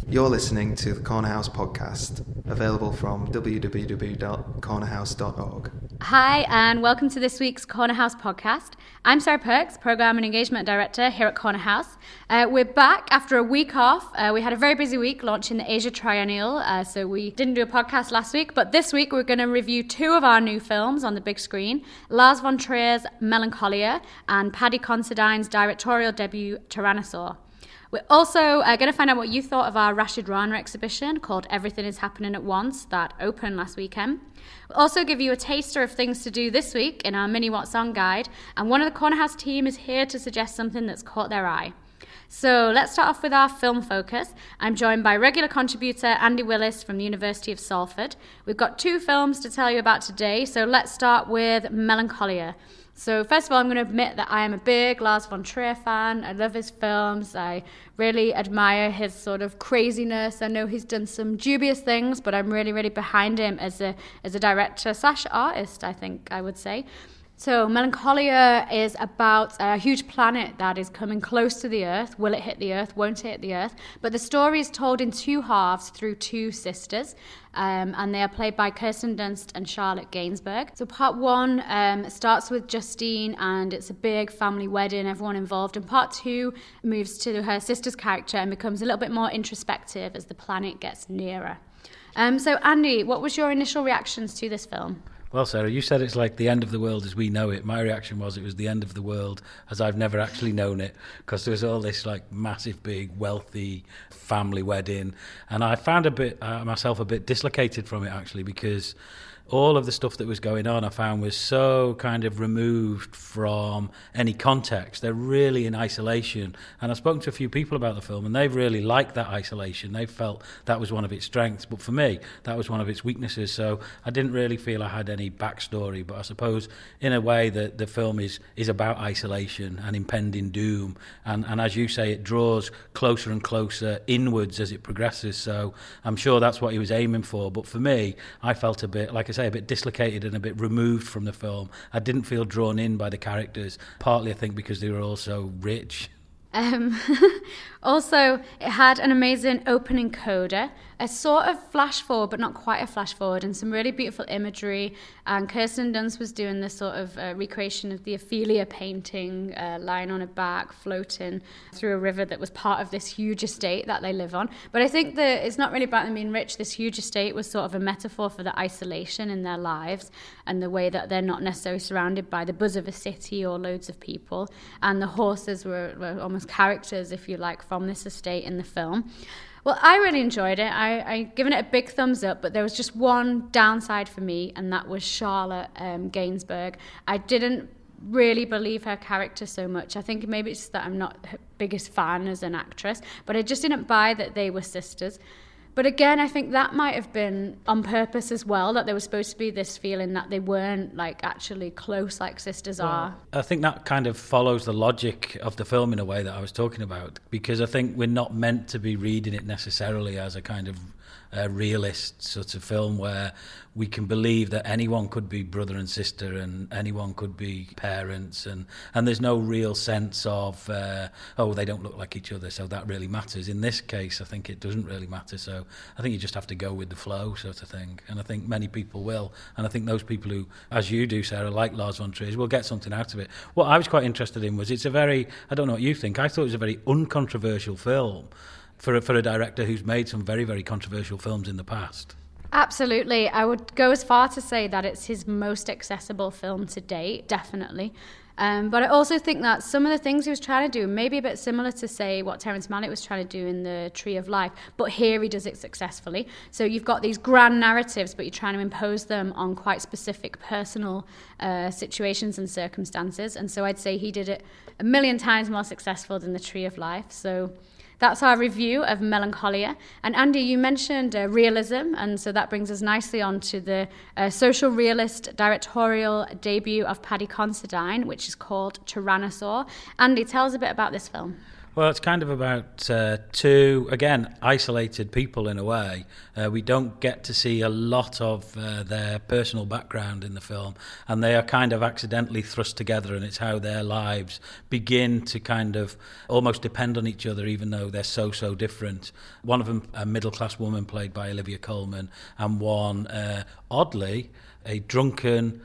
You're listening to the Corner House podcast, available from www.cornerhouse.org. Hi, and welcome to this week's Corner House podcast. I'm Sarah Perks, Programme and Engagement Director here at Corner House. We're back after a week off. We had a very busy week launching the Asia Triennial, so we didn't do a podcast last week, but this week we're going to review two of our new films on the big screen, Lars von Trier's Melancholia and Paddy Considine's directorial debut, Tyrannosaur. We're also going to find out what you thought of our Rashid Rana exhibition called Everything is Happening at Once that opened last weekend. We'll also give you a taster of things to do this week in our mini What's On guide, and one of the Corner House team is here to suggest something that's caught their eye. So let's start off with our film focus. I'm joined by regular contributor Andy Willis from the University of Salford. We've got two films to tell you about today, so let's start with Melancholia. So first of all, I'm going to admit that I am a big Lars von Trier fan. I love his films. I really admire his sort of craziness. I know he's done some dubious things, but I'm really, really behind him as a director / artist, I think I would say. So Melancholia is about a huge planet that is coming close to the Earth. Will it hit the Earth? Won't it hit the Earth? But the story is told in two halves through two sisters, and they are played by Kirsten Dunst and Charlotte Gainsbourg. So part one starts with Justine, and it's a big family wedding, everyone involved. And part two moves to her sister's character and becomes a little bit more introspective as the planet gets nearer. So Andy, what was your initial reactions to this film? Well, Sarah, you said it's like the end of the world as we know it. My reaction was it was the end of the world as I've never actually known it, because there was all this like massive, big, wealthy family wedding. And I found myself a bit dislocated from it, actually, because all of the stuff that was going on I found was so kind of removed from any context. They're really in isolation. And I've spoken to a few people about the film, and they've really liked that isolation. They felt that was one of its strengths. But for me, that was one of its weaknesses. So I didn't really feel I had any backstory. But I suppose, in a way, that the film is about isolation and impending doom. And as you say, it draws closer and closer inwards as it progresses. So I'm sure that's what he was aiming for. But for me, I felt a bit, like I say, a bit dislocated and a bit removed from the film. I didn't feel drawn in by the characters, partly I think because they were all so rich. Also, it had an amazing opening coda, a sort of flash forward, but not quite a flash forward, and some really beautiful imagery. And Kirsten Dunst was doing this sort of recreation of the Ophelia painting, lying on her back, floating through a river that was part of this huge estate that they live on. But I think that it's not really about them being rich. This huge estate was sort of a metaphor for the isolation in their lives and the way that they're not necessarily surrounded by the buzz of a city or loads of people. And the horses were almost characters, if you like, from this estate in the film. Well, I really enjoyed it. I given it a big thumbs up, but there was just one downside for me, and that was Charlotte Gainsbourg. I didn't really believe her character so much. I think maybe it's just that I'm not her biggest fan as an actress, but I just didn't buy that they were sisters. But again, I think that might have been on purpose as well, that there was supposed to be this feeling that they weren't like actually close like sisters are. I think that kind of follows the logic of the film in a way that I was talking about, because I think we're not meant to be reading it necessarily as a kind of realist sort of film where we can believe that anyone could be brother and sister and anyone could be parents, and there's no real sense of they don't look like each other, so that really matters. In this case, I think it doesn't really matter, so I think you just have to go with the flow sort of thing, and I think many people will, and I think those people who, as you do, Sarah, like Lars von Trier, will get something out of it. What I was quite interested in was it's a very, I don't know what you think, I thought it was a very uncontroversial film for a director who's made some very, very controversial films in the past. Absolutely. I would go as far to say that it's his most accessible film to date, definitely. But I also think that some of the things he was trying to do may be a bit similar to, say, what Terrence Malick was trying to do in The Tree of Life, but here he does it successfully. So you've got these grand narratives, but you're trying to impose them on quite specific personal situations and circumstances. And so I'd say he did it a million times more successful than The Tree of Life. So that's our review of Melancholia. And Andy, you mentioned realism, and so that brings us nicely on to the social realist directorial debut of Paddy Considine, which is called Tyrannosaur. Andy, tell us a bit about this film. Well, it's kind of about two, again, isolated people in a way. We don't get to see a lot of their personal background in the film, and they are kind of accidentally thrust together, and it's how their lives begin to kind of almost depend on each other, even though they're so different. One of them, a middle-class woman played by Olivia Colman, and one, oddly, a drunken,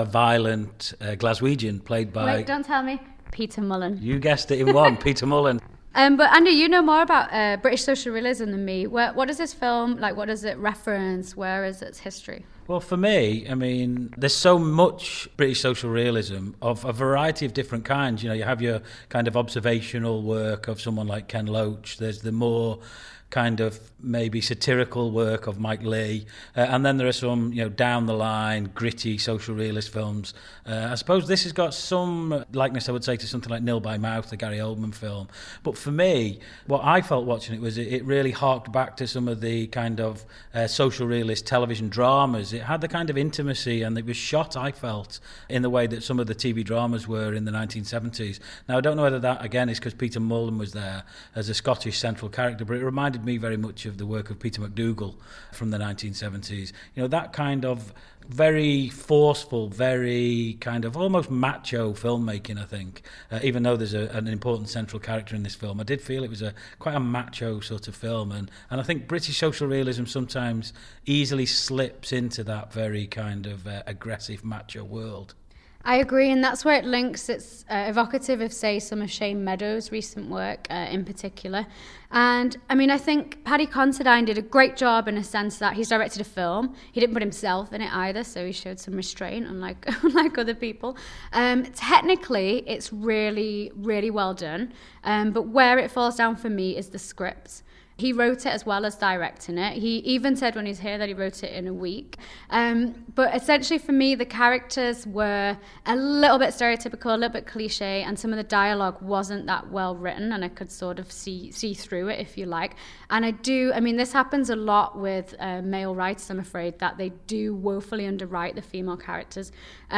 violent Glaswegian played by... Wait, don't tell me. Peter Mullen. You guessed it in one, Peter Mullen. But Andy, you know more about British social realism than me. What does this film, what does it reference? Where is its history? Well, for me, I mean, there's so much British social realism of a variety of different kinds. You have your kind of observational work of someone like Ken Loach. There's the more kind of maybe satirical work of Mike Leigh, and then there are some down the line gritty social realist films. I suppose this has got some likeness, I would say, to something like Nil by Mouth, the Gary Oldman film. But for me, what I felt watching it was it really harked back to some of the kind of social realist television dramas. It had the kind of intimacy, and it was shot, I felt, in the way that some of the TV dramas were in the 1970s. Now, I don't know whether that again is because Peter Mullen was there as a Scottish central character, but it reminded me very much of the work of Peter McDougall from the 1970s. That kind of very forceful, very kind of almost macho filmmaking, I think. Even though there's an important central character in this film, I did feel it was quite a macho sort of film. And I think British social realism sometimes easily slips into that very kind of aggressive macho world. I agree, and that's where it links. It's evocative of, say, some of Shane Meadows' recent work in particular. And, I mean, I think Paddy Considine did a great job in a sense that he's directed a film. He didn't put himself in it either, so he showed some restraint, unlike other people. Technically, it's really, really well done. But where it falls down for me is the script. He wrote it as well as directing it. He even said when he was here that he wrote it in a week. But essentially for me, the characters were a little bit stereotypical, a little bit cliche, and some of the dialogue wasn't that well written, and I could sort of see through it, if you like. And this happens a lot with male writers, I'm afraid, that they do woefully underwrite the female characters.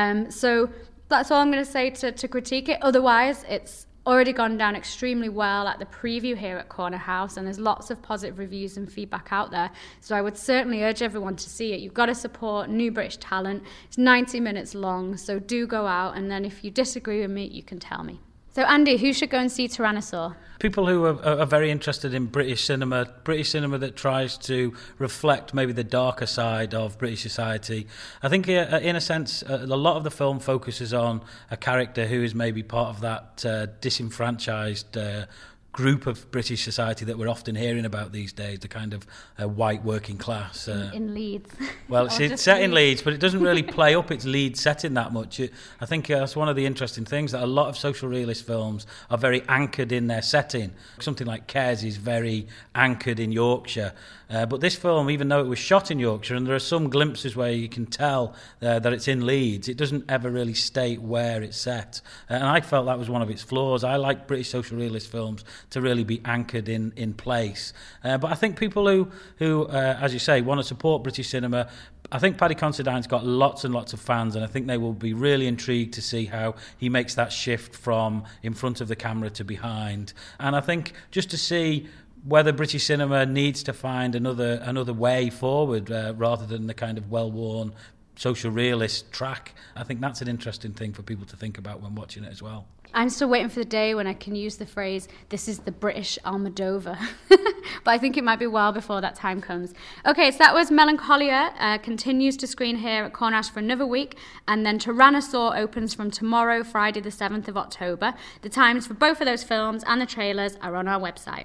So that's all I'm going to say to critique it. Otherwise, it's already gone down extremely well at the preview here at Corner House, and there's lots of positive reviews and feedback out there. So I would certainly urge everyone to see it. You've got to support new British talent. It's 90 minutes long, so do go out, and then if you disagree with me, you can tell me. So Andy, who should go and see Tyrannosaur? People who are very interested in British cinema that tries to reflect maybe the darker side of British society. I think in a sense, a lot of the film focuses on a character who is maybe part of that disenfranchised group of British society that we're often hearing about these days, the kind of white working class. In Leeds. Well, it's set in Leeds, but it doesn't really play up its Leeds setting that much. I think that's one of the interesting things, that a lot of social realist films are very anchored in their setting. Something like Kes is very anchored in Yorkshire. But this film, even though it was shot in Yorkshire, and there are some glimpses where you can tell that it's in Leeds, it doesn't ever really state where it's set. And I felt that was one of its flaws. I like British social realist films to really be anchored in place. But I think people who as you say, want to support British cinema, I think Paddy Considine's got lots and lots of fans, and I think they will be really intrigued to see how he makes that shift from in front of the camera to behind. And I think just to see whether British cinema needs to find another way forward rather than the kind of well-worn social realist track. I think that's an interesting thing for people to think about when watching it as well. I'm still waiting for the day when I can use the phrase, this is the British Almodovar. But I think it might be well before that time comes. Okay, so that was Melancholia, continues to screen here at Corner House for another week, and then Tyrannosaur opens from tomorrow, Friday the 7th of October. The times for both of those films and the trailers are on our website.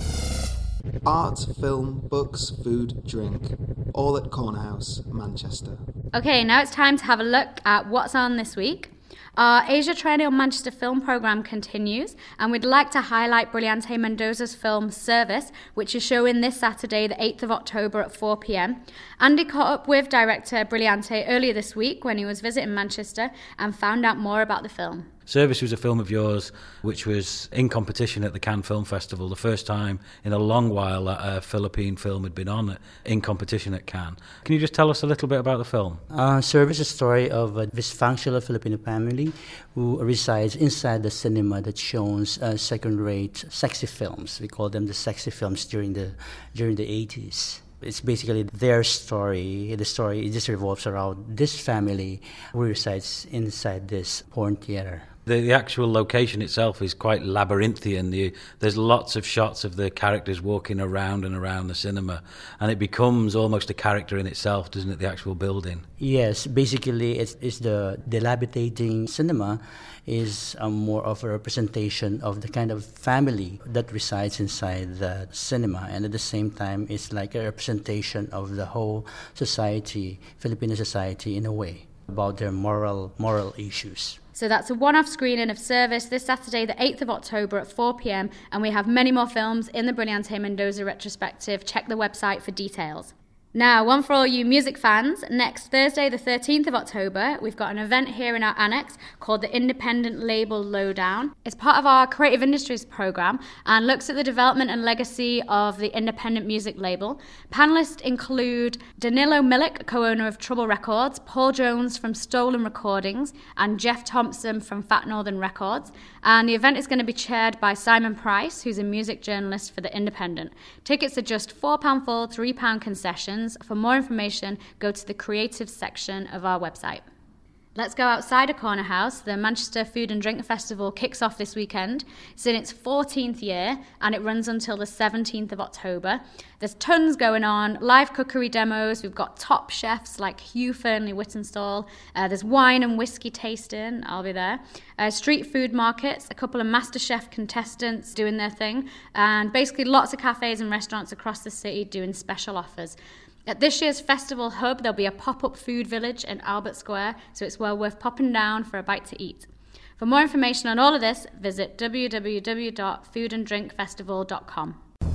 Art, film, books, food, drink. All at Corner House, Manchester. Okay, now it's time to have a look at what's on this week. Our Asia Triennial Manchester film programme continues, and we'd like to highlight Brilliante Mendoza's film Service, which is showing this Saturday, the 8th of October at 4 p.m. Andy caught up with director Brilliante earlier this week when he was visiting Manchester and found out more about the film. Service was a film of yours which was in competition at the Cannes Film Festival, the first time in a long while that a Philippine film had been on in competition at Cannes. Can you just tell us a little bit about the film? Service is a story of a dysfunctional Filipino family who resides inside the cinema that shows second-rate sexy films. We call them the sexy films during the 80s. It's basically their story. The story just revolves around this family who resides inside this porn theater. The actual location itself is quite labyrinthian. There's lots of shots of the characters walking around and around the cinema, and it becomes almost a character in itself, doesn't it, the actual building? Yes, basically it's the dilapidating cinema is more of a representation of the kind of family that resides inside the cinema, and at the same time it's like a representation of the whole society, Filipino society in a way, about their moral issues. So that's a one-off screening of Service this Saturday, the 8th of October at 4 p.m. And we have many more films in the Brilliante Mendoza retrospective. Check the website for details. Now, one for all you music fans. Next Thursday, the 13th of October, we've got an event here in our annex called the Independent Label Lowdown. It's part of our Creative Industries programme and looks at the development and legacy of the independent music label. Panellists include Danilo Milik, co-owner of Trouble Records, Paul Jones from Stolen Recordings, and Jeff Thompson from Fat Northern Records. And the event is going to be chaired by Simon Price, who's a music journalist for The Independent. Tickets are just £4 full, £3 concessions. For more information, go to the creative section of our website. Let's go outside of Corner House. The Manchester Food and Drink Festival kicks off this weekend. It's in its 14th year and it runs until the 17th of October. There's tons going on, live cookery demos. We've got top chefs like Hugh Fernley-Whittenstall. There's wine and whiskey tasting. I'll be there. Street food markets, a couple of MasterChef contestants doing their thing, and basically lots of cafes and restaurants across the city doing special offers. At this year's festival hub, there'll be a pop-up food village in Albert Square, so it's well worth popping down for a bite to eat. For more information on all of this, visit www.foodanddrinkfestival.com.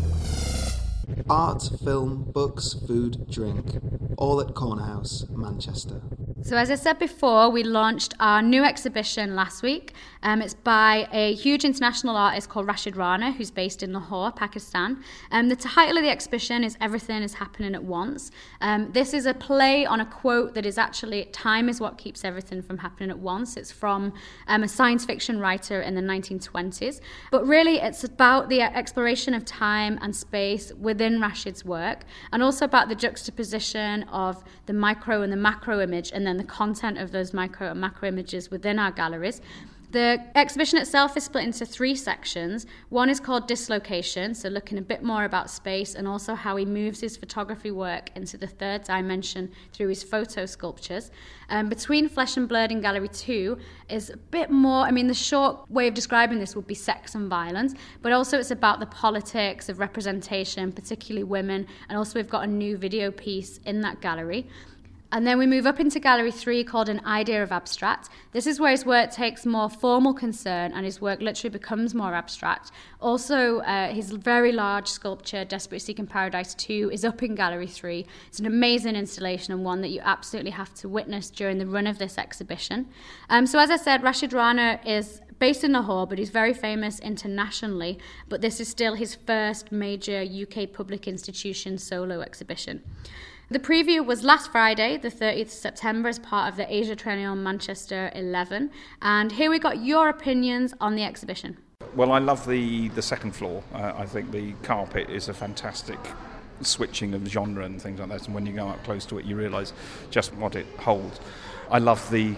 Art, film, books, food, drink. All at Corner House, Manchester. So as I said before, we launched our new exhibition last week. It's by a huge international artist called Rashid Rana, who's based in Lahore, Pakistan. The title of the exhibition is Everything is Happening at Once. This is a play on a quote that is actually, time is what keeps everything from happening at once. It's from a science fiction writer in the 1920s. But really, it's about the exploration of time and space within Rashid's work, and also about the juxtaposition of the micro and the macro image, and then the content of those micro and macro images within our galleries. The exhibition itself is split into 3 sections. One is called Dislocation, so looking a bit more about space and also how he moves his photography work into the 3rd dimension through his photo sculptures. Between Flesh and Blood in Gallery 2 is a bit more, the short way of describing this would be sex and violence, but also it's about the politics of representation, particularly women, and also we've got a new video piece in that gallery. And then we move up into Gallery 3 called An Idea of Abstract. This is where his work takes more formal concern and his work literally becomes more abstract. Also, his very large sculpture, Desperate Seeking Paradise 2, is up in Gallery 3. It's an amazing installation and one that you absolutely have to witness during the run of this exhibition. So as I said, Rashid Rana is based in Lahore, but he's very famous internationally. But this is still his first major UK public institution solo exhibition. The preview was last Friday, the 30th of September, as part of the Asia Triennial Manchester 11. And here we got your opinions on the exhibition. Well, I love the second floor. I think the carpet is a fantastic switching of genre and things like that. And when you go up close to it, you realise just what it holds. I love the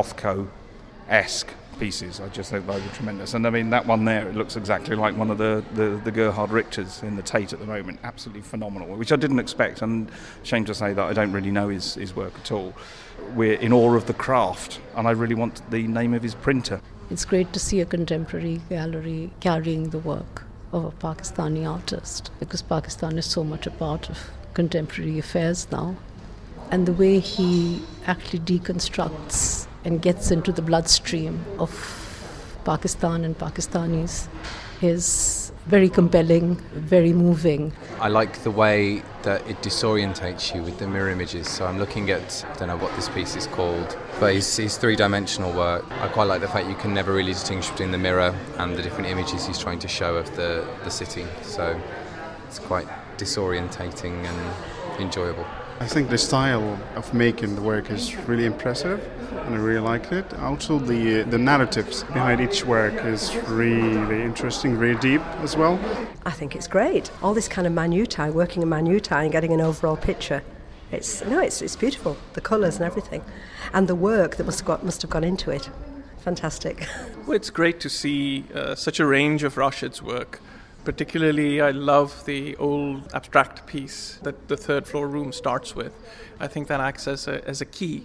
Rothko-esque pieces. I just think they were tremendous. And that one there, it looks exactly like one of the Gerhard Richters in the Tate at the moment. Absolutely phenomenal, which I didn't expect, and shame to say that I don't really know his work at all. We're in awe of the craft, and I really want the name of his printer. It's great to see a contemporary gallery carrying the work of a Pakistani artist, because Pakistan is so much a part of contemporary affairs now. And the way he actually deconstructs and gets into the bloodstream of Pakistan and Pakistanis is very compelling, very moving. I like the way that it disorientates you with the mirror images. So I'm looking at, I don't know what this piece is called, but it's three-dimensional work. I quite like the fact you can never really distinguish between the mirror and the different images he's trying to show of the city. So it's quite disorientating and enjoyable. I think the style of making the work is really impressive, and I really liked it. Also, the narratives behind each work is really interesting, really deep as well. I think it's great. All this kind of minutiae, working in minutiae and getting an overall picture. It's beautiful, the colours and everything, and the work that must have gone into it. Fantastic. Well, it's great to see such a range of Rashid's work. Particularly, I love the old abstract piece that the third floor room starts with. I think that acts as a key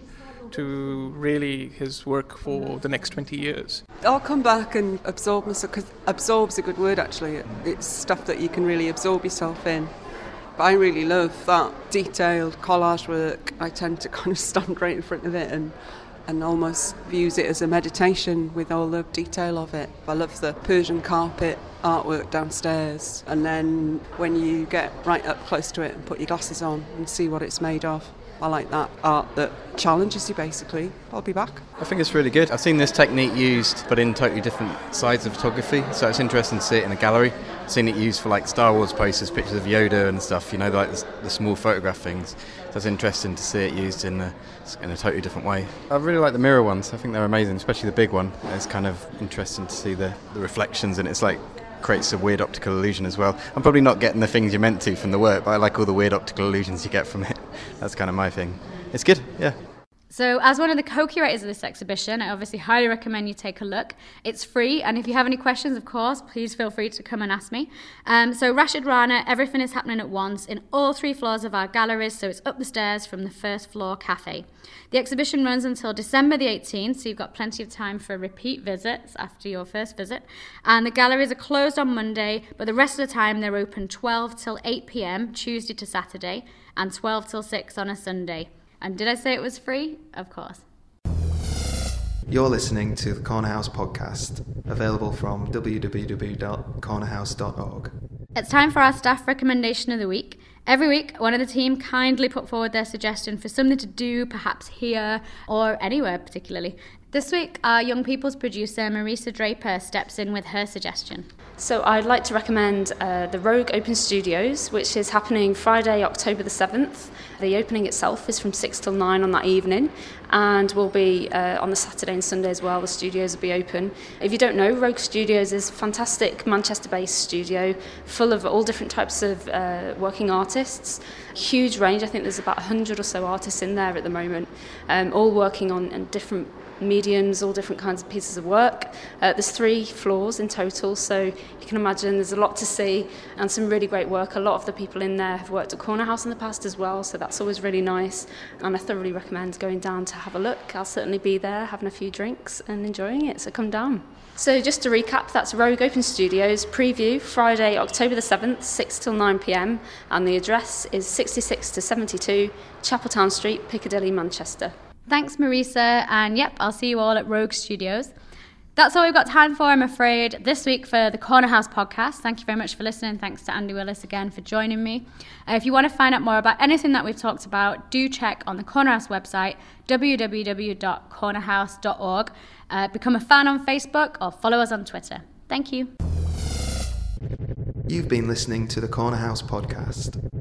to really his work for the next 20 years. I'll come back and absorb myself, because absorb's a good word actually. It's stuff that you can really absorb yourself in. But I really love that detailed collage work. I tend to kind of stand right in front of it and almost views it as a meditation with all the detail of it. I love the Persian carpet artwork downstairs, and then when you get right up close to it and put your glasses on and see what it's made of. I like that art that challenges you basically. I'll be back. I think it's really good. I've seen this technique used but in totally different sides of photography, so it's interesting to see it in a gallery. I've seen it used for like Star Wars posters, pictures of Yoda and stuff, like the small photograph things. So it's interesting to see it used in a totally different way. I really like the mirror ones. I think they're amazing, especially the big one. It's kind of interesting to see the reflections, and it's like creates a weird optical illusion as well. I'm probably not getting the things you're meant to from the work, but I like all the weird optical illusions you get from it. That's kind of my thing. It's good, yeah. So as one of the co-curators of this exhibition, I obviously highly recommend you take a look. It's free, and if you have any questions, of course, please feel free to come and ask me. So Rashid Rana, everything is happening at once in all 3 floors of our galleries, so it's up the stairs from the first floor cafe. The exhibition runs until December the 18th, so you've got plenty of time for repeat visits after your first visit. And the galleries are closed on Monday, but the rest of the time they're open 12 till 8 p.m, Tuesday to Saturday, and 12 till 6 on a Sunday. And did I say it was free? Of course. You're listening to the Corner House podcast, available from www.cornerhouse.org. It's time for our staff recommendation of the week. Every week, one of the team kindly put forward their suggestion for something to do, perhaps here or anywhere particularly. This week, our Young People's producer, Marisa Draper, steps in with her suggestion. So I'd like to recommend the Rogue Open Studios, which is happening Friday, October the 7th. The opening itself is from 6 till 9 on that evening, and will be on the Saturday and Sunday as well. The studios will be open. If you don't know, Rogue Studios is a fantastic Manchester-based studio full of all different types of working artists. Huge range. I think there's about 100 or so artists in there at the moment, all working on different mediums, all different kinds of pieces of work. There's 3 floors in total, so you can imagine there's a lot to see and some really great work. A lot of the people in there have worked at Corner House in the past as well, so that's always really nice, and I thoroughly recommend going down to have a look. I'll certainly be there having a few drinks and enjoying it, so come down. So just to recap, that's Rogue Open Studios preview Friday, October the 7th, 6 till 9 p.m, and the address is 66 to 72 Chapeltown Street, Piccadilly, Manchester. Thanks, Marisa, and yep, I'll see you all at Rogue Studios. That's all we've got time for, I'm afraid, this week for the Corner House podcast. Thank you very much for listening. Thanks to Andy Willis again for joining me. If you want to find out more about anything that we've talked about, do check on the Corner House website, www.cornerhouse.org. Become a fan on Facebook or follow us on Twitter. Thank you. You've been listening to the Corner House podcast.